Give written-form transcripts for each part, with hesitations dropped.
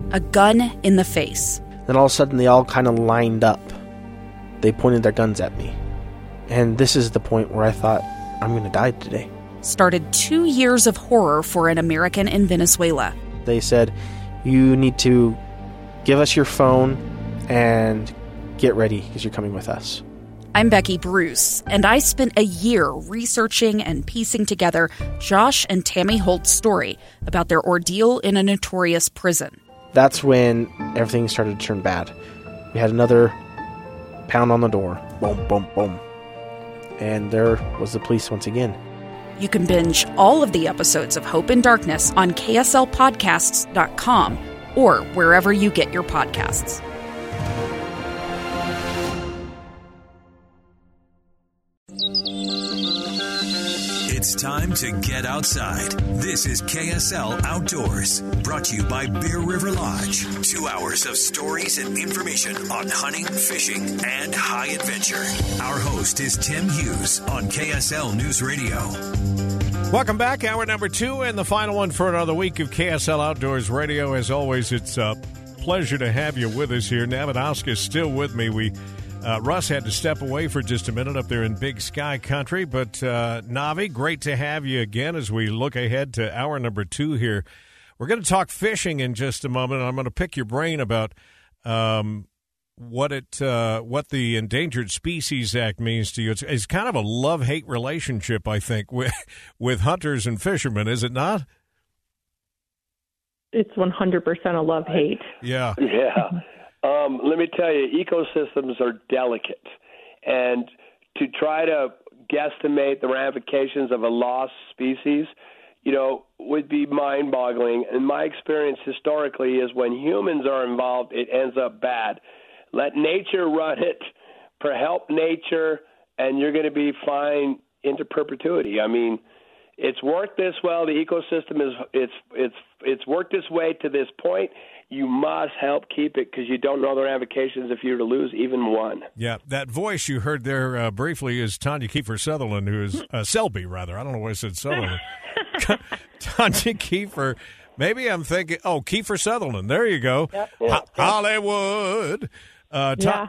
a gun in the face. Then all of a sudden they all kind of lined up. They pointed their guns at me. And this is the point where I thought, I'm going to die today. Started 2 years of horror for an American in Venezuela. They said, you need to give us your phone and get ready because you're coming with us. I'm Becky Bruce, and I spent a year researching and piecing together Josh and Tammy Holt's story about their ordeal in a notorious prison. That's when everything started to turn bad. We had another pound on the door. Boom, boom, boom. And there was the police once again. You can binge all of the episodes of Hope in Darkness on KSLpodcasts.com or wherever you get your podcasts. It's time to get outside. This is KSL Outdoors, brought to you by Bear River Lodge. 2 hours of stories and information on hunting, fishing, and high adventure. Our host is Tim Hughes on KSL News Radio. Welcome back. Hour number 2 and the final one for another week of KSL Outdoors Radio. As always, it's a pleasure to have you with us here. Navadowska is still with me. Russ had to step away for just a minute up there in Big Sky Country. But, Navi, great to have you again as we look ahead to hour number 2 here. We're going to talk fishing in just a moment. I'm going to pick your brain about what the Endangered Species Act means to you. It's kind of a love-hate relationship, I think, with hunters and fishermen, is it not? It's 100% a love-hate. Yeah. Yeah. Let me tell you, ecosystems are delicate, and to try to guesstimate the ramifications of a lost species, would be mind-boggling. And my experience historically is when humans are involved, it ends up bad. Let nature run it, help nature, and you're going to be fine into perpetuity. I mean, it's worked this well. The ecosystem it's worked this way to this point. You must help keep it because you don't know the ramifications if you were to lose even one. Yeah, that voice you heard there briefly is Tanya Kiefer Sutherland, who is Selby, rather. I don't know why I said Sutherland. Tanya Kiefer. Maybe I'm thinking, Kiefer Sutherland. There you go. Yep. Hollywood. Tanya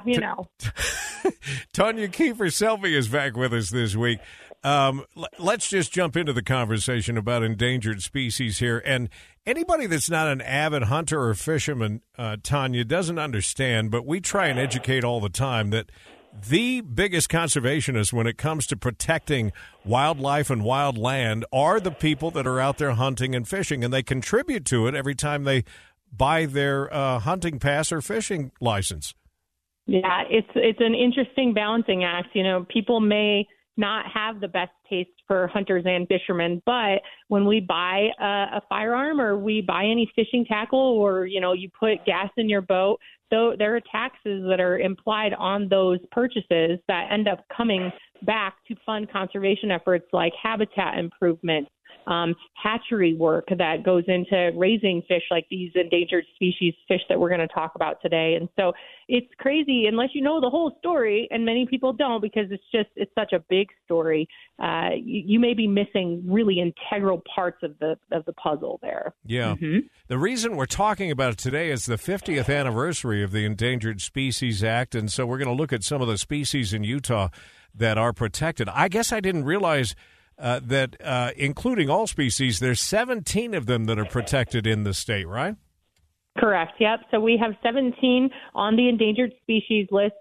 Kiefer Selby is back with us this week. Let's just jump into the conversation about endangered species here. And anybody that's not an avid hunter or fisherman, Tanya, doesn't understand, but we try and educate all the time that the biggest conservationists when it comes to protecting wildlife and wild land are the people that are out there hunting and fishing, and they contribute to it every time they buy their hunting pass or fishing license. Yeah, it's an interesting balancing act. People may not have the best taste for hunters and fishermen, but when we buy a firearm or we buy any fishing tackle or, you put gas in your boat, so there are taxes that are implied on those purchases that end up coming back to fund conservation efforts like habitat improvement, hatchery work that goes into raising fish like these endangered species fish that we're going to talk about today. And so it's crazy unless you know the whole story, and many people don't because it's such a big story. You may be missing really integral parts of the puzzle there. Yeah. Mm-hmm. The reason we're talking about it today is the 50th anniversary of the Endangered Species Act, and so we're going to look at some of the species in Utah that are protected. I guess I didn't realize that including all species, there's 17 of them that are protected in the state, right? Correct. Yep. So we have 17 on the endangered species list,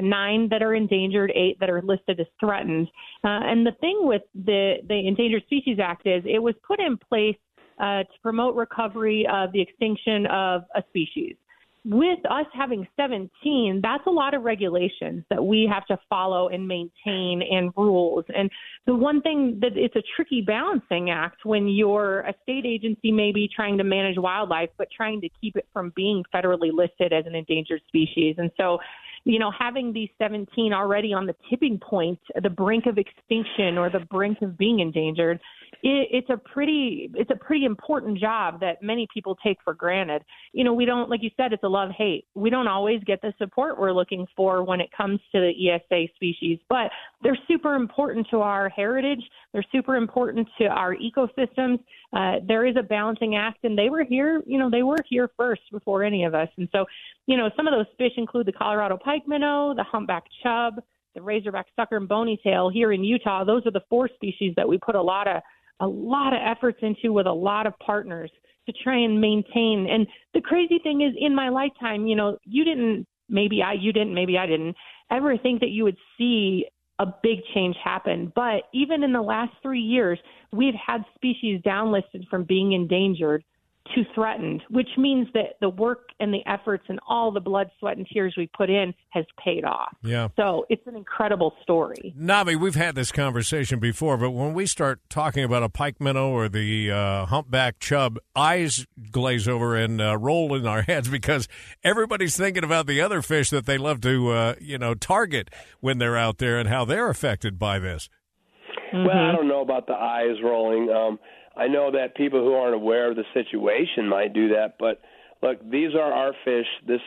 9 that are endangered, 8 that are listed as threatened. And the thing with the Endangered Species Act is it was put in place to promote recovery of the extinction of a species. With us having 17, that's a lot of regulations that we have to follow and maintain and rules. And the one thing that it's a tricky balancing act when you're a state agency maybe trying to manage wildlife, but trying to keep it from being federally listed as an endangered species. And so, having these 17 already on the tipping point, the brink of extinction or the brink of being endangered, it's a pretty important job that many people take for granted. We don't, like you said, it's a love-hate. We don't always get the support we're looking for when it comes to the ESA species, but they're super important to our heritage. They're super important to our ecosystems. There is a balancing act, and they were here first before any of us. And so, some of those fish include the Colorado pike minnow, the humpback chub, the razorback sucker, and bony tail. Here in Utah, those are the 4 species that we put a lot of efforts into with a lot of partners to try and maintain. And the crazy thing is, in my lifetime, you didn't, maybe I didn't ever think that you would see a big change happen. But even in the last 3 years, we've had species downlisted from being endangered to threatened, which means that the work and the efforts and all the blood, sweat, and tears we put in has paid off. Yeah. So it's an incredible story. Navi, we've had this conversation before, but when we start talking about a pike minnow or the humpback chub, eyes glaze over and roll in our heads because everybody's thinking about the other fish that they love to, target when they're out there and how they're affected by this. Well, I don't know about the eyes rolling. I know that people who aren't aware of the situation might do that, but look, these are our fish. This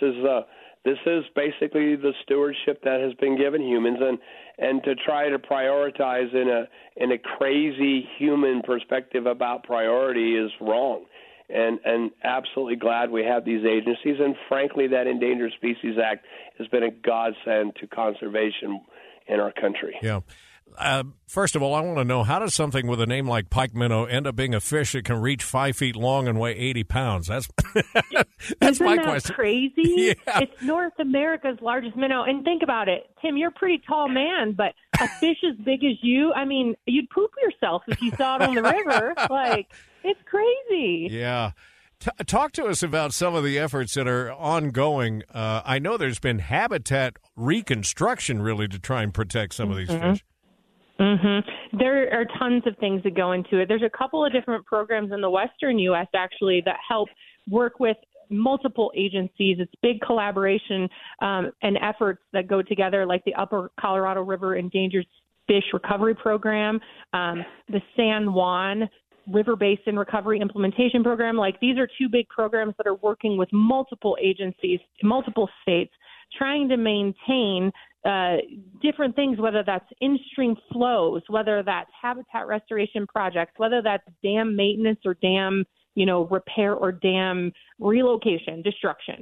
is basically the stewardship that has been given humans, and to try to prioritize in a crazy human perspective about priority is wrong. And absolutely glad we have these agencies, and frankly, that Endangered Species Act has been a godsend to conservation in our country. Yeah. First of all, I want to know, how does something with a name like pike minnow end up being a fish that can reach 5 feet long and weigh 80 pounds? That's Isn't my that question. Crazy? Yeah. It's North America's largest minnow. And think about it, Tim, you're a pretty tall man, but a fish as big as you, I mean, you'd poop yourself if you saw it on the river. Like, it's crazy. Yeah. Talk to us about some of the efforts that are ongoing. I know there's been habitat reconstruction, really, to try and protect some of these fish. Mm-hmm. There are tons of things that go into it. There's a couple of different programs in the western U.S., actually, that help work with multiple agencies. It's big collaboration and efforts that go together, like the Upper Colorado River Endangered Fish Recovery Program, the San Juan River Basin Recovery Implementation Program. Like, these are 2 big programs that are working with multiple agencies, multiple states, trying to maintain different things, whether that's in-stream flows, whether that's habitat restoration projects, whether that's dam maintenance or dam, repair or dam relocation, destruction.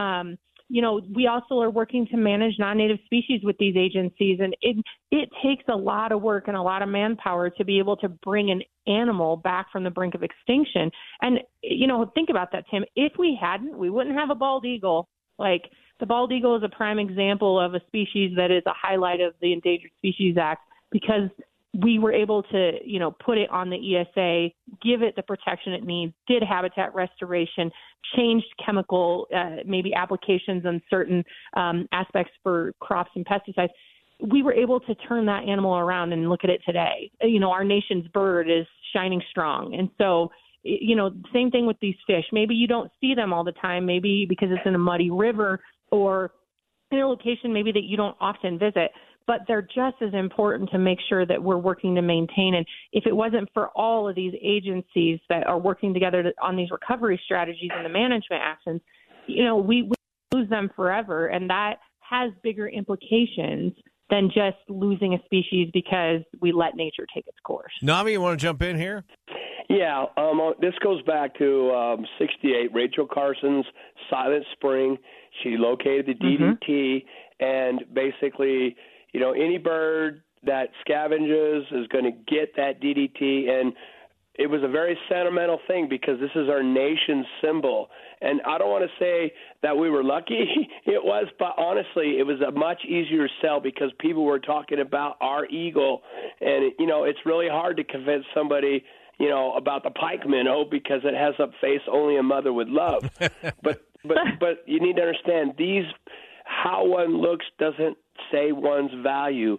We also are working to manage non-native species with these agencies, and it takes a lot of work and a lot of manpower to be able to bring an animal back from the brink of extinction. And, think about that, Tim. If we hadn't, we wouldn't have a bald eagle. Like, the bald eagle is a prime example of a species that is a highlight of the Endangered Species Act, because we were able to, put it on the ESA, give it the protection it needs, did habitat restoration, changed chemical maybe applications on certain aspects for crops and pesticides. We were able to turn that animal around and look at it today. Our nation's bird is shining strong. And so, same thing with these fish. Maybe you don't see them all the time, maybe because it's in a muddy river or in a location maybe that you don't often visit, but they're just as important to make sure that we're working to maintain. And if it wasn't for all of these agencies that are working together on these recovery strategies and the management actions, we lose them forever. And that has bigger implications than just losing a species because we let nature take its course. Navi, you want to jump in here? Yeah, this goes back to 68, Rachel Carson's Silent Spring. She located the DDT, and basically, any bird that scavenges is going to get that DDT, and it was a very sentimental thing because this is our nation's symbol. And I don't want to say that we were lucky, it was, but honestly, it was a much easier sell because people were talking about our eagle, and, it's really hard to convince somebody about the pike minnow because it has a face only a mother would love. But you need to understand how one looks doesn't say one's value.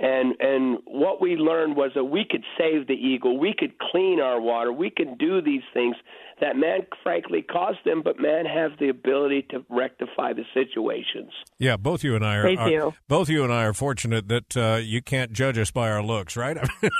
And what we learned was that we could save the eagle, we could clean our water, we could do these things that man frankly caused them, but man has the ability to rectify the situations. Yeah, both you and I are fortunate that you can't judge us by our looks, right?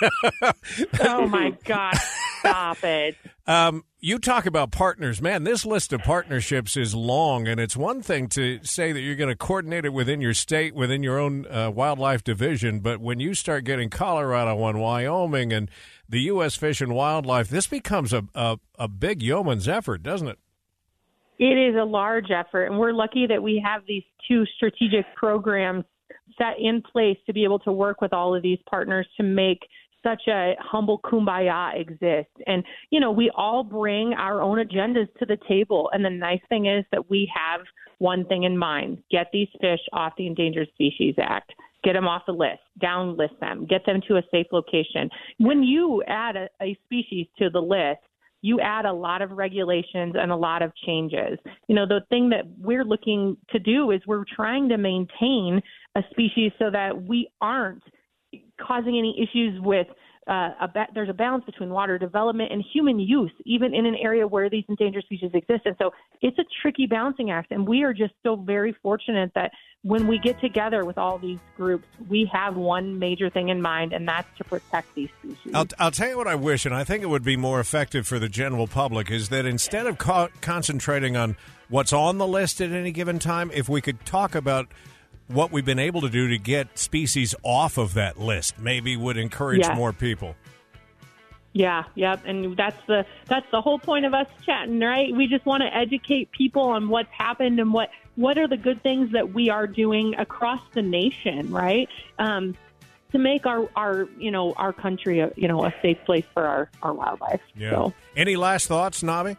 Oh my God, stop it. You talk about partners. Man, this list of partnerships is long, and it's one thing to say that you're going to coordinate it within your state, within your own wildlife division, but when you start getting Colorado and Wyoming and the U.S. Fish and Wildlife, this becomes a big yeoman's effort, doesn't it? It is a large effort, and we're lucky that we have these two strategic programs set in place to be able to work with all of these partners to make such a humble kumbaya exist. And, you know, we all bring our own agendas to the table. And the nice thing is that we have one thing in mind: get these fish off the Endangered Species Act, get them off the list, downlist them, get them to a safe location. When you add a species to the list, you add a lot of regulations and a lot of changes. You know, the thing that we're looking to do is we're trying to maintain a species so that we aren't causing any issues with there's a balance between water development and human use, even in an area where these endangered species exist. And so it's a tricky balancing act. And we are just so very fortunate that when we get together with all these groups, we have one major thing in mind, and that's to protect these species. I'll tell you what I wish, and I think it would be more effective for the general public, is that instead of concentrating on what's on the list at any given time, if we could talk about what we've been able to do to get species off of that list, maybe would encourage more people. Yeah, yep, and that's the whole point of us chatting, right? We just want to educate people on what's happened and what are the good things that we are doing across the nation, right? To make our country a safe place for our wildlife. Yeah. So. Any last thoughts, Navi?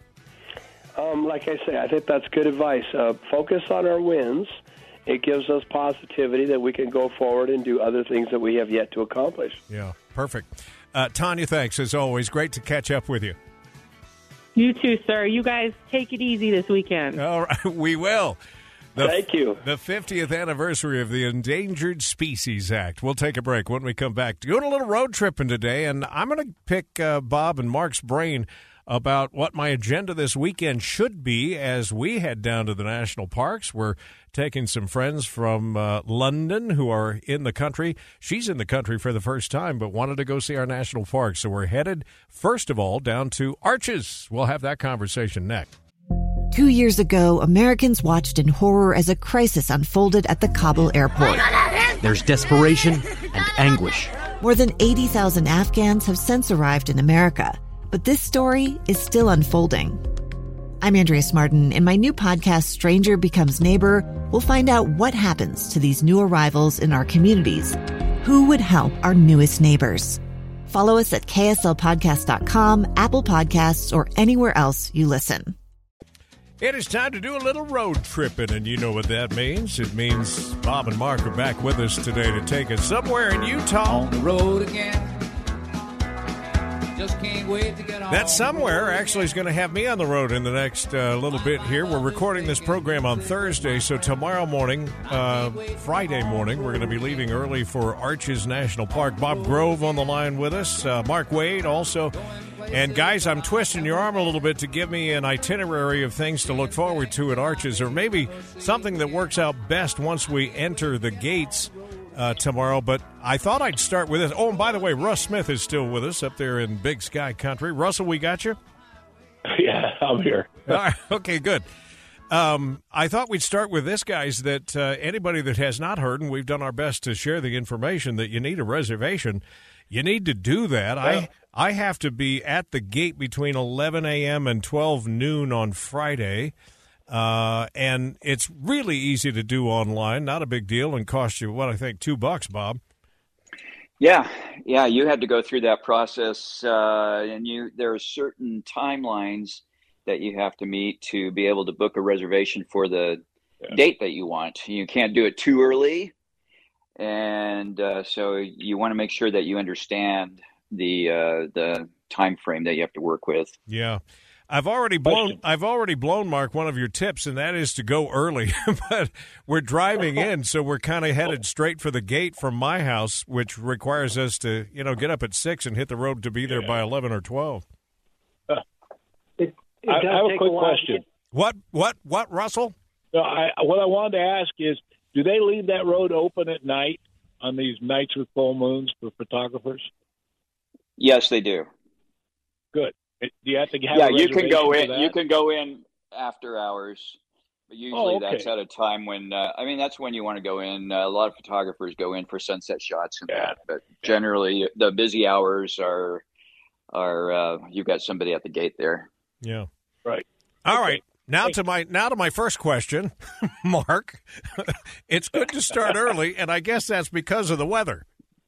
Like I say, I think that's good advice. Focus on our wins. It gives us positivity that we can go forward and do other things that we have yet to accomplish. Yeah, perfect. Tanya, thanks, as always. Great to catch up with you. You too, sir. You guys take it easy this weekend. All right, we will. Thank you. The 50th anniversary of the Endangered Species Act. We'll take a break. When we come back, doing a little road tripping today, and I'm going to pick Bob and Mark's brain about what my agenda this weekend should be as we head down to the national parks. We're taking some friends from London who are in the country. She's in the country for the first time, but wanted to go see our national parks. So we're headed, first of all, down to Arches. We'll have that conversation next. 2 years ago, Americans watched in horror as a crisis unfolded at the Kabul airport. There's desperation and anguish. More than 80,000 Afghans have since arrived in America, but this story is still unfolding. I'm Andrea Smartin. In my new podcast, Stranger Becomes Neighbor, we'll find out what happens to these new arrivals in our communities. Who would help our newest neighbors? Follow us at kslpodcast.com, Apple Podcasts, or anywhere else you listen. It is time to do a little road tripping, and you know what that means. It means Bob and Mark are back with us today to take us somewhere in Utah. On the road again. Just can't wait to get on. That somewhere actually is going to have me on the road in the next little bit here. We're recording this program on Thursday, so tomorrow morning, Friday morning, we're going to be leaving early for Arches National Park. Bob Grove on the line with us, Mark Wade also. And guys, I'm twisting your arm a little bit to give me an itinerary of things to look forward to at Arches, or maybe something that works out best once we enter the gates tomorrow. But I thought I'd start with this. Oh, and by the way, Russ Smith is still with us up there in Big Sky Country. Russell, we got you? Yeah, I'm here. All right, okay, good. I thought we'd start with this, guys, that anybody that has not heard, and we've done our best to share the information, that you need a reservation. You need to do that. Yeah. I have to be at the gate between 11 a.m. and 12 noon on Friday, and it's really easy to do online, not a big deal, and cost you, I think, $2, Bob. Yeah, you had to go through that process, and there are certain timelines that you have to meet to be able to book a reservation for the date that you want. You can't do it too early, and so you want to make sure that you understand the time frame that you have to work with. Yeah. I've already blown, Mark, one of your tips, and that is to go early. But we're driving in, so we're kind of headed straight for the gate from my house, which requires us to, get up at 6 and hit the road to be there by 11 or 12. I have a quick question. What, Russell? No, what I wanted to ask is, do they leave that road open at night on these nights with full moons for photographers? Yes, they do. Good. Do you have to have a you can go in. for that? You can go in after hours, but usually that's at a time when that's when you want to go in. A lot of photographers go in for sunset shots and that, but generally the busy hours are you've got somebody at the gate there. Yeah. Right. All right. Now to my first question, Mark. It's good to start early, and I guess that's because of the weather.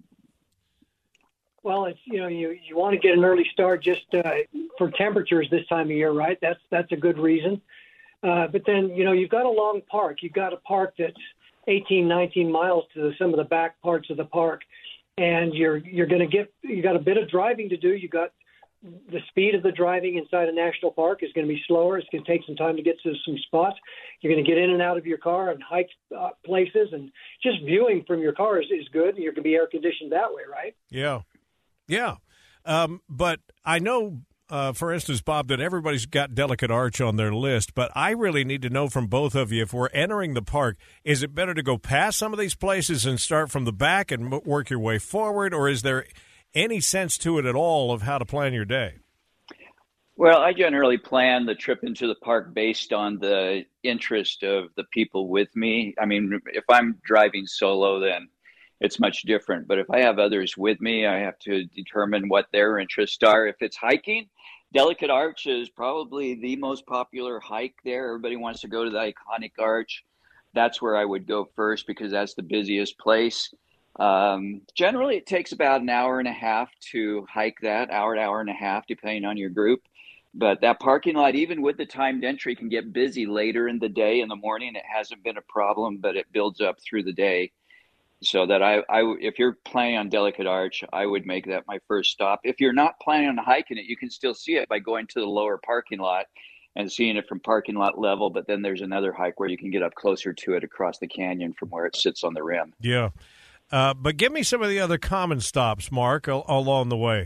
Well, it's you want to get an early start just for temperatures this time of year, right? That's a good reason. But then you've got a long park. You've got a park that's 18, 19 miles to some of the back parts of the park, and you got a bit of driving to do. You got the speed of the driving inside a national park is going to be slower. It's going to take some time to get to some spots. You're going to get in and out of your car and hike places, and just viewing from your car is good. You're going to be air conditioned that way, right? Yeah. Yeah. But I know, for instance, Bob, that everybody's got Delicate Arch on their list, but I really need to know from both of you, if we're entering the park, is it better to go past some of these places and start from the back and work your way forward, or is there any sense to it at all of how to plan your day? Well, I generally plan the trip into the park based on the interest of the people with me. I mean, if I'm driving solo, then it's much different. But if I have others with me, I have to determine what their interests are. If it's hiking, Delicate Arch is probably the most popular hike there. Everybody wants to go to the iconic arch. That's where I would go first because that's the busiest place. Generally, it takes about an hour and a half to hike that, hour and a half, depending on your group. But that parking lot, even with the timed entry, can get busy later in the day. In the morning, it hasn't been a problem, but it builds up through the day. So that if you're planning on Delicate Arch, I would make that my first stop. If you're not planning on hiking it, you can still see it by going to the lower parking lot and seeing it from parking lot level. But then there's another hike where you can get up closer to it across the canyon from where it sits on the rim. Yeah. But give me some of the other common stops, Mark, along the way.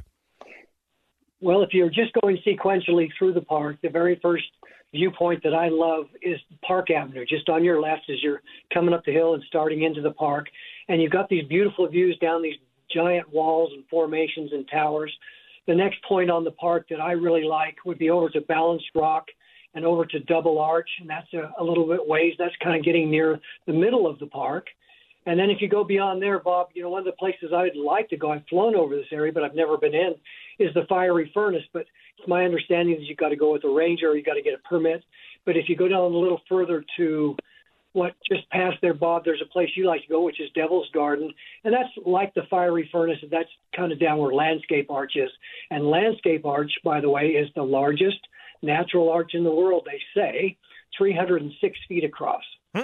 Well, if you're just going sequentially through the park, the very first viewpoint that I love is Park Avenue, just on your left as you're coming up the hill and starting into the park. And you've got these beautiful views down these giant walls and formations and towers. The next point on the park that I really like would be over to Balanced Rock and over to Double Arch, and that's a little bit ways. That's kind of getting near the middle of the park. And then if you go beyond there, Bob, one of the places I'd like to go, I've flown over this area, but I've never been in, is the Fiery Furnace. But it's my understanding that you've got to go with a ranger or you've got to get a permit. But if you go down a little further to just past there, Bob, there's a place you like to go, which is Devil's Garden. And that's like the Fiery Furnace. That's kind of down where Landscape Arch is. And Landscape Arch, by the way, is the largest natural arch in the world, they say, 306 feet across.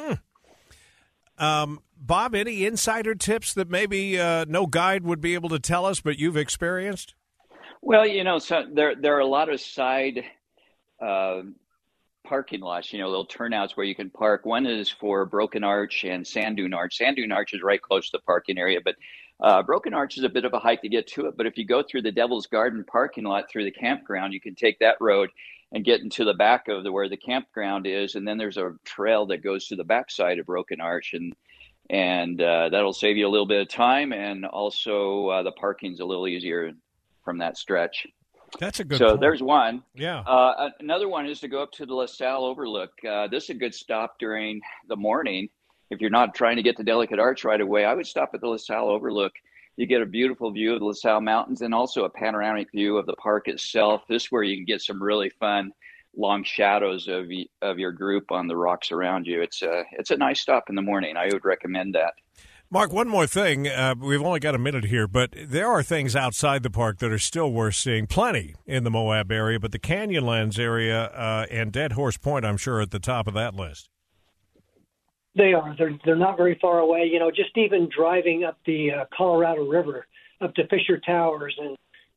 Bob, any insider tips that maybe no guide would be able to tell us, but you've experienced? Well, so there are a lot of side parking lots, little turnouts where you can park. One is for Broken Arch and Sand Dune Arch. Sand Dune Arch is right close to the parking area, but Broken Arch is a bit of a hike to get to it. But if you go through the Devil's Garden parking lot through the campground, you can take that road and get into the back of where the campground is. And then there's a trail that goes to the backside of Broken Arch. And that'll save you a little bit of time. And also the parking's a little easier from that stretch. That's a good So point. There's one. Yeah. Another one is to go up to the LaSalle Overlook. This is a good stop during the morning. If you're not trying to get to Delicate Arch right away, I would stop at the LaSalle Overlook. You get a beautiful view of the LaSalle Mountains and also a panoramic view of the park itself. This is where you can get some really fun long shadows of your group on the rocks around you. It's a nice stop in the morning. I would recommend that. Mark, one more thing. We've only got a minute here, but there are things outside the park that are still worth seeing. Plenty in the Moab area, but the Canyonlands area and Dead Horse Point, I'm sure, are at the top of that list. They are. They're not very far away. Just even driving up the Colorado River, up to Fisher Towers and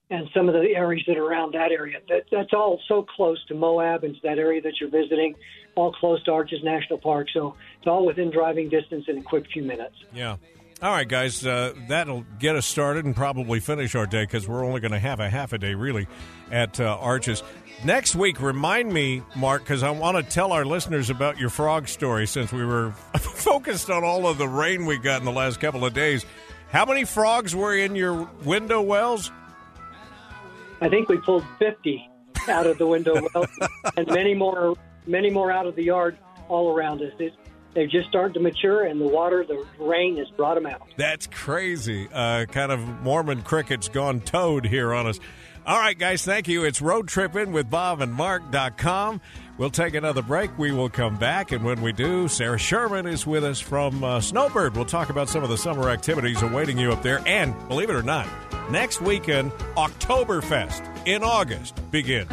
and some of the areas that are around that area. That's all so close to Moab and to that area that you're visiting, all close to Arches National Park. So it's all within driving distance in a quick few minutes. Yeah. All right, guys, that'll get us started and probably finish our day because we're only going to have a half a day, really, at Arches. Next week, remind me, Mark, because I want to tell our listeners about your frog story since we were focused on all of the rain we got in the last couple of days. How many frogs were in your window wells? I think we pulled 50 out of the window wells and many more out of the yard all around us. They're just starting to mature, and the rain has brought them out. That's crazy. Kind of Mormon crickets gone toad here on us. All right, guys, thank you. It's Road Trippin' with BobandMark.com. We'll take another break. We will come back, and when we do, Sarah Sherman is with us from Snowbird. We'll talk about some of the summer activities awaiting you up there. And, believe it or not, next weekend, Oktoberfest in August begins.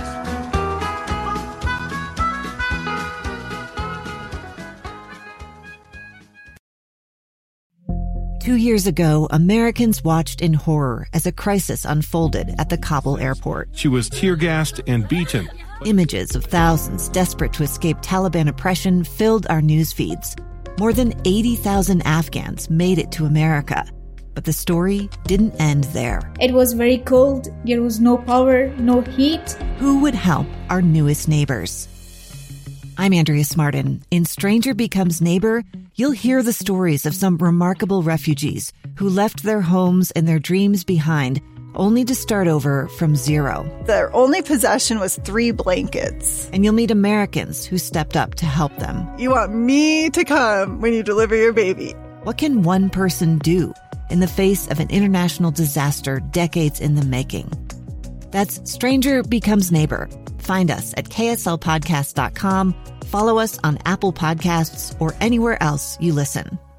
2 years ago, Americans watched in horror as a crisis unfolded at the Kabul airport. She was tear-gassed and beaten. Images of thousands desperate to escape Taliban oppression filled our news feeds. More than 80,000 Afghans made it to America. But the story didn't end there. It was very cold. There was no power, no heat. Who would help our newest neighbors? I'm Andrea Smartin. In Stranger Becomes Neighbor, you'll hear the stories of some remarkable refugees who left their homes and their dreams behind, only to start over from zero. Their only possession was 3 blankets. And you'll meet Americans who stepped up to help them. You want me to come when you deliver your baby. What can one person do in the face of an international disaster decades in the making? That's Stranger Becomes Neighbor. Find us at kslpodcast.com. Follow us on Apple Podcasts or anywhere else you listen.